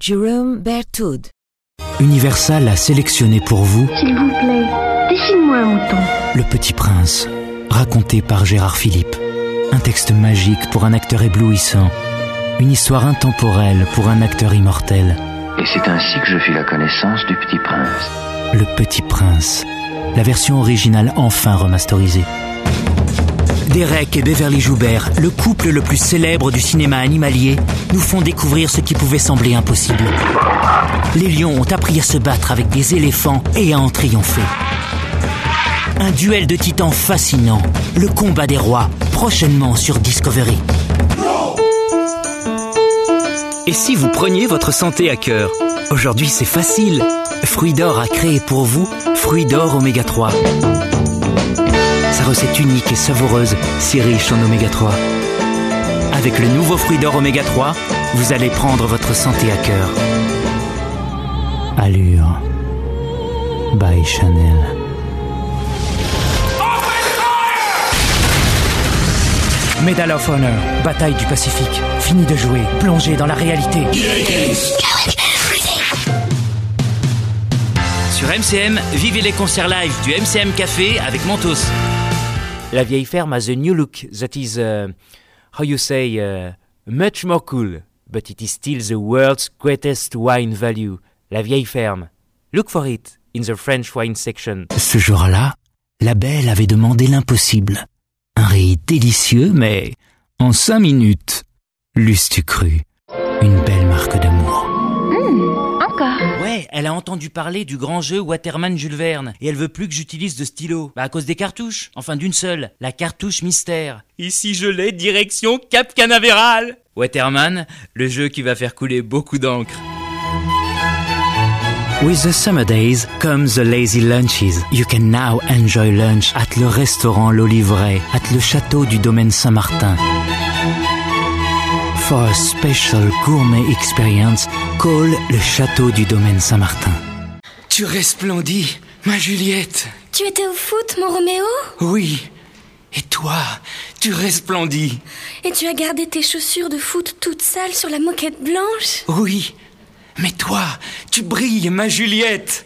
Jérôme Berthoud. Universal a sélectionné pour vous S'il vous plaît, dessine-moi un mouton. Le Petit Prince, raconté par Gérard Philippe. Un texte magique pour un acteur éblouissant. Une histoire intemporelle pour un acteur immortel. Et c'est ainsi que je fis la connaissance du Petit Prince. Le Petit Prince, la version originale enfin remasterisée. Derek et Beverly Joubert, le couple le plus célèbre du cinéma animalier, nous font découvrir ce qui pouvait sembler impossible. Les lions ont appris à se battre avec des éléphants et à en triompher. Un duel de titans fascinant, le combat des rois, prochainement sur Discovery. Et si vous preniez votre santé à cœur? Aujourd'hui, c'est facile. Fruits d'Or a créé pour vous Fruits d'Or Oméga 3. Sa recette unique et savoureuse, si riche en Oméga 3. Avec le nouveau Fruits d'Or Oméga 3, vous allez prendre votre santé à cœur. Allure by Chanel. Medal of Honor, bataille du Pacifique. Fini de jouer, plongé dans la réalité. Sur MCM, vivez les concerts live du MCM Café avec Mentos. La vieille ferme has a new look that is, how you say, much more cool, but it is still the world's greatest wine value. La vieille ferme. Look for it in the French wine section. Ce jour-là, la belle avait demandé l'impossible. Un riz délicieux, mais en 5 minutes. L'eusses-tu cru? Une belle marque d'amour. Encore. Ouais, elle a entendu parler du grand jeu Waterman Jules Verne et elle veut plus que j'utilise de stylo. Bah à cause des cartouches, enfin d'une seule, la cartouche mystère. Ici je l'ai, direction Cap Canaveral. Waterman, le jeu qui va faire couler beaucoup d'encre. With the summer days comes the lazy lunches. You can now enjoy lunch at le restaurant l'Olivret, at le château du domaine Saint-Martin. For a special gourmet experience, call le château du domaine Saint-Martin. Tu resplendis, ma Juliette. Tu étais au foot, mon Roméo? Oui. Et toi, tu resplendis. Et tu as gardé tes chaussures de foot toutes sales sur la moquette blanche? Oui. Mais toi, tu brilles, ma Juliette.